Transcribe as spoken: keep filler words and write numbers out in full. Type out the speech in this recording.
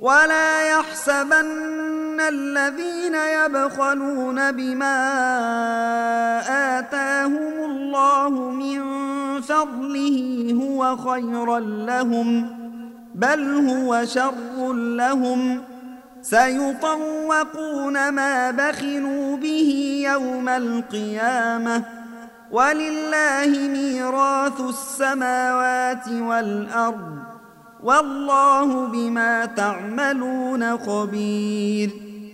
ولا يحسبن الذين يبخلون بما آتاهم الله من فضله هو خيرا لهم، بل هو شر لهم، سيطوقون ما بخلوا به يوم القيامة، ولله ميراث السماوات والأرض، والله بما تعملون خبير.